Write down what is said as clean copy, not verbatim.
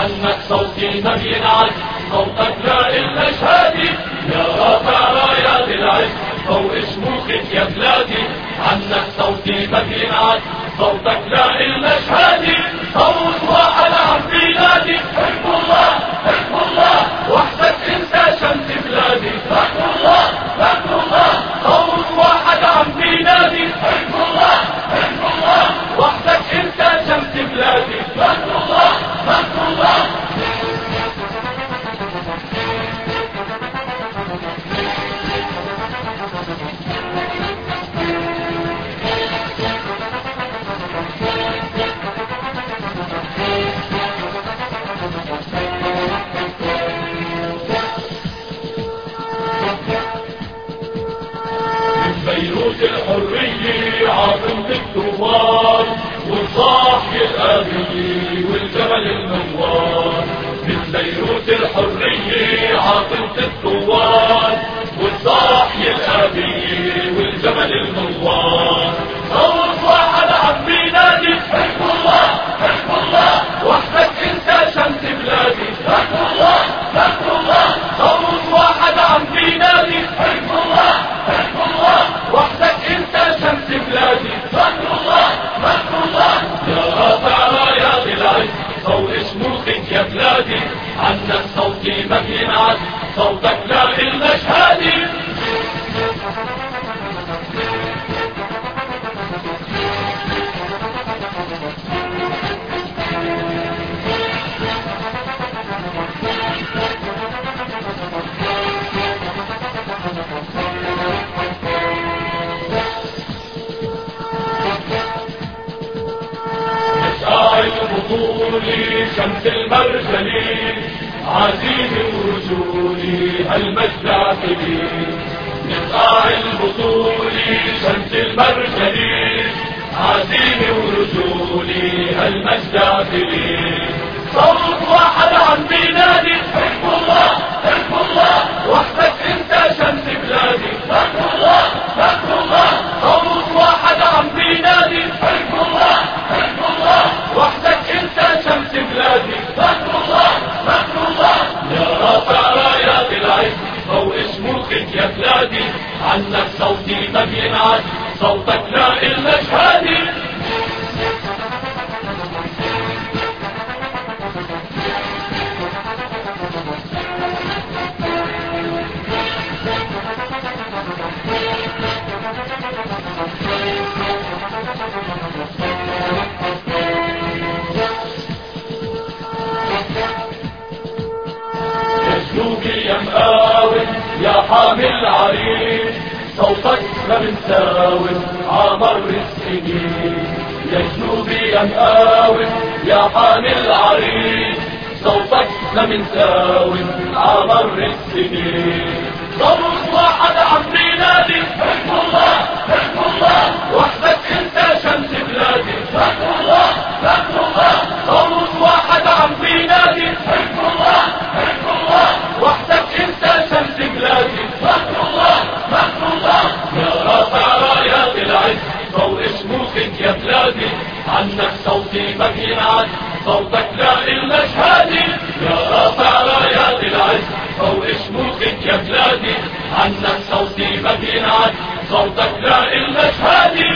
عنك صوتي ما بينعد، صوتك لا إلا شهادي، يا رافع رايات العز فوق شموخك يا بلادي. عنك صوتي ما بينعد، صوتك لا إلا شهادي، صوت واحد عم بينادي، حب الله حب الله، وحدك انت شمس بلادي، حب الله حب الله، صوت واحد عم بينادي، حب الله حب الله، وحدك انت شمس بلادي، حب الله حب الله. بيروت الحرية عاصمة الثوار، والصاحي الآبي والجبل المنوار. من بيروت الحرية عاصمة الثوار، والصاحي الآبي والجبل المنوار. صوت واحد عم بينادي، حب الله حب الله، وحدك انت شمس بلادي، حب الله حب الله، صوت واحد عم بينادي، حب الله حب الله، وحدك انت شمس بلادي، حب الله حب الله. يا رافع رايات العز فوق شموخك يا بلادي، عنك صوتي ما بينعد، صوتك لا إلا شهادي. بطولي شمس المرجلي، عزيمي ورجولي هالمجد عقلي. نقاع البطولي شمس المرجلي، عزيمي ورجولي هالمجد عقلي. صوت واحد عم بينادي، حب الله حب الله، وحدك انت شمس بلادي، حب الله حب الله، صوت واحد عم بينادي، حب الله حب الله، وحدك انت شمس بلادي، حب الله حب الله. يا رافع رايات العز فوق شموخك يا بلادي، عنك صوتي ما بينعد، صوتك لا إلا شهادي. يا مقاوم يا حامل العريس، صوتك ما بنساوم عمر السنين. يا جنوبي يا مقاوم يا حامل العريس، صوتك ما بنساوم عمر السنين. صوت واحد عم بينادي، حب الله حب الله، وحدك انت شمس بلادي، حب الله حب الله، صوت واحد عم بينادي، حب الله حب الله، وحدك انت شمس بلادي، حب الله حب الله. يا رافع رايات العز فوق شموخك يا بلادي، عنك صوتي ما بينعد، صوتك لا إلا شهادي. يا رافع رايات العز فوق شموخك يا بلادي، عنك صوتي ما بينعد، صوتك لا إلا شهادي.